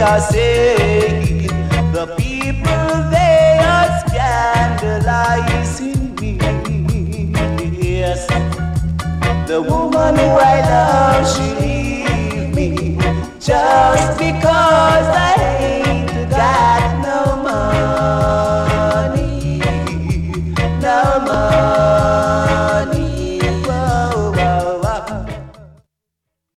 are saying, the people they are scandalizing me. Yes, the woman who I love, she leave me just because I ain't got no money, no